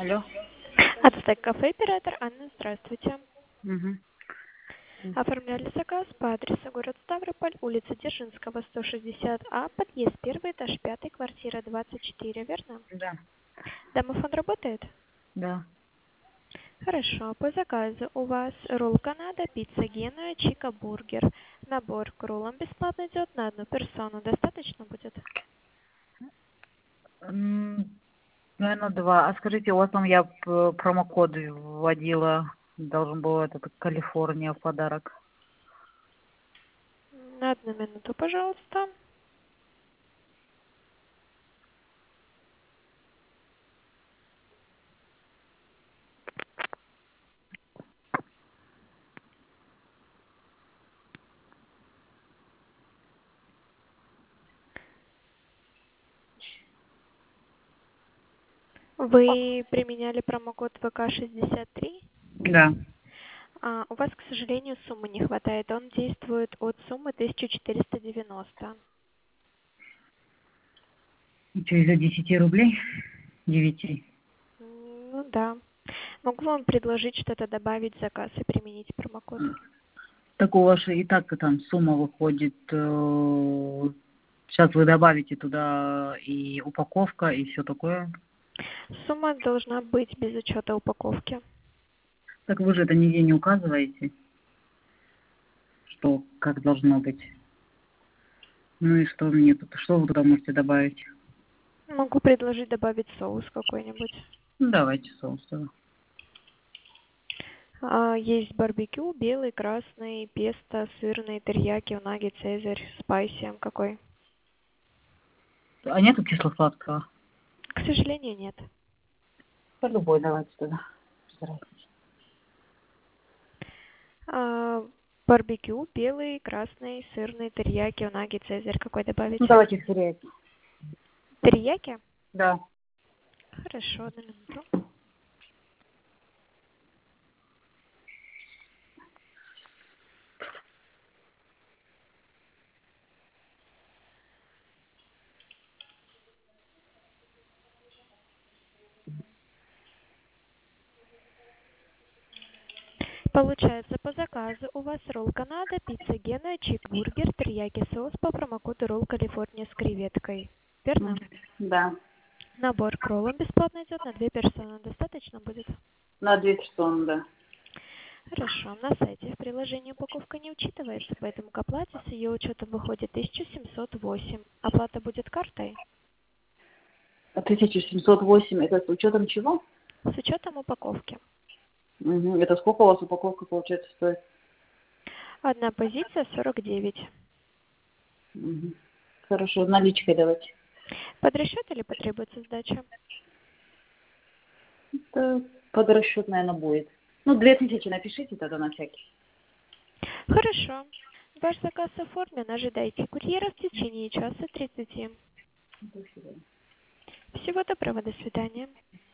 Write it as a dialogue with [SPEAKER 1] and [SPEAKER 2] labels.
[SPEAKER 1] Алло.
[SPEAKER 2] Ацтек кафе, оператор Анна, здравствуйте.
[SPEAKER 1] Угу.
[SPEAKER 2] Оформляли заказ по адресу город Ставрополь, улица Дзержинского, 160А, подъезд 1, этаж 5, квартира 24, верно?
[SPEAKER 1] Да.
[SPEAKER 2] Домофон работает?
[SPEAKER 1] Да.
[SPEAKER 2] Хорошо. По заказу у вас ролл Канада, пицца Генуя, чика бургер. Набор к роллам бесплатно идет на одну персону. Достаточно будет?
[SPEAKER 1] Наверное, 2. А скажите, у вас там я промокод вводила, должен был этот Калифорния в подарок.
[SPEAKER 2] На одну минуту, пожалуйста. Вы применяли промокод ВК63?
[SPEAKER 1] Да.
[SPEAKER 2] У вас, к сожалению, суммы не хватает. Он действует от суммы 1490.
[SPEAKER 1] Из-за 10 рублей? 9.
[SPEAKER 2] Ну да. Могу вам предложить что-то добавить в заказ и применить промокод.
[SPEAKER 1] Так у вас и так там сумма выходит. Сейчас вы добавите туда и упаковка, и все такое.
[SPEAKER 2] Сумма должна быть без учета упаковки.
[SPEAKER 1] Так вы же это нигде не указываете, что как должно быть. Ну и что мне тут, что вы туда можете добавить?
[SPEAKER 2] Могу предложить добавить соус какой-нибудь.
[SPEAKER 1] Ну, давайте соус тогда.
[SPEAKER 2] Есть барбекю, белый, красный, песто, сырный, терияки, унаги, цезарь, спайси. Какой?
[SPEAKER 1] А нету кисло-сладкого?
[SPEAKER 2] К сожалению, нет.
[SPEAKER 1] По любой давайте тогда. Старайтесь.
[SPEAKER 2] Барбекю, белый, красный, сырный, терияки, унаги, цезарь. Какой добавить?
[SPEAKER 1] Ну давайте терияки.
[SPEAKER 2] Терияки?
[SPEAKER 1] Да.
[SPEAKER 2] Хорошо, одну минуту. Получается, по заказу у вас ролл Канада, пицца Генуя, чикбургер, терияки соус по промокоду ролл Калифорния с креветкой. Верно?
[SPEAKER 1] Да.
[SPEAKER 2] Набор к роллам бесплатно идет на 2 персоны. Достаточно будет?
[SPEAKER 1] На 2 персоны, да.
[SPEAKER 2] Хорошо. На сайте в приложении упаковка не учитывается, поэтому к оплате с ее учетом выходит 1708. Оплата будет картой?
[SPEAKER 1] 1708, это с учетом чего?
[SPEAKER 2] С учетом упаковки.
[SPEAKER 1] Угу. Это сколько у вас упаковка получается стоит?
[SPEAKER 2] Одна позиция 49.
[SPEAKER 1] Угу. Хорошо, наличкой давайте.
[SPEAKER 2] Под расчет или потребуется сдача?
[SPEAKER 1] Это под расчет, наверное, будет. Ну, 2000 напишите тогда на всякий.
[SPEAKER 2] Хорошо. Ваш заказ оформлен. Ожидайте курьера в течение часа 30.
[SPEAKER 1] До свидания.
[SPEAKER 2] Всего доброго. До свидания.